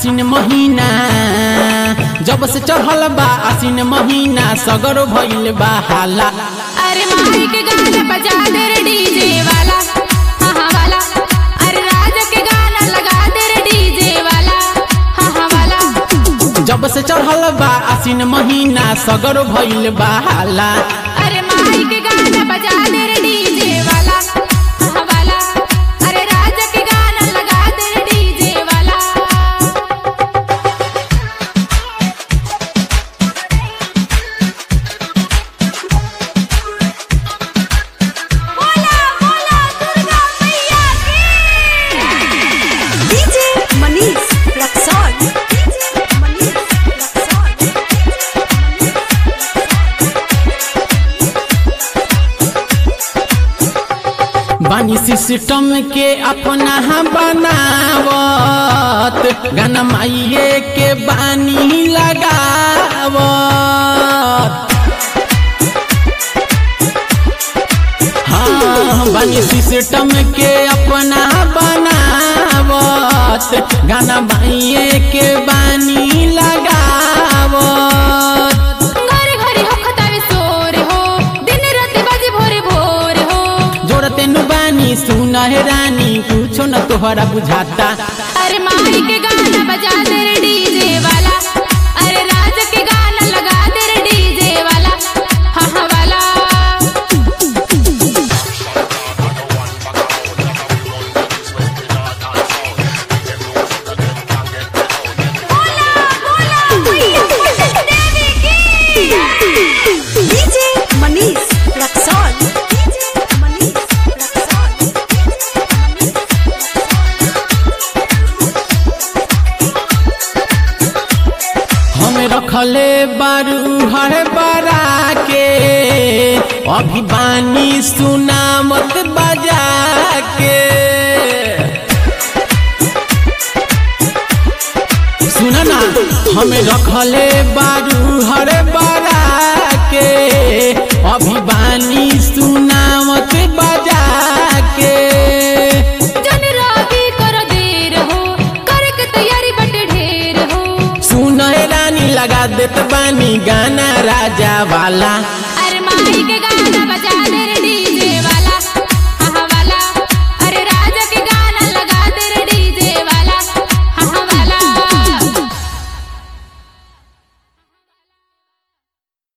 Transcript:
आसिन महीना जब से चढ़ल बा आसिन महीना सगरो भइल बा हाला। अरे माई के गाना बजा दे रे डीजे वाला, हाँ हाँ वाला। अरे राजा के गाना लगा दे रे डीजे वाला, हाँ हाँ वाला। जब से चढ़ल बा आसिन महीना सगरो भइल बा हाला। अरे माई के गाना बजा दे रे डीजे वाला, हाँ वाला। अरे राजा के गाना लगा दे रे डीजे वाला। बोला बोला दुर्गा मैया की। DJ Manish Raxaul, DJ Manish Raxaul. बानी सिस्टम के अपना बनावत गाना माइये के बानी लगावत। हाँ बानी सिस्टम के अपना बनावत गाना माइये के बानी लगावत। घरे घरे हो खतावे सोर हो, दिन रात बाजे भोरे भोर हो। जोड़ते नुबानी सुना है रानी कुछो न तोहरा बुझाता। अरे माई के गाना बजा दे रे डीजे वाला, अरे राजा के गाना लगा दे रे डीजे वाला, हाँ हाँ वाला। बोला बोला मैया देवी की। DJ Manish Raxaul, DJ Manish Raxaul. हम रखले बारू हर बरा के अभी बानी सुना मत बजा के। सुना ना हम रखले बारू हर बरा के अभी बानी सुना मत बजा के। जन रागी करो देर हो, करे के तैयारी बटे ढेर हो। सुन रानी लगा देत बानी गाना राजा वाला।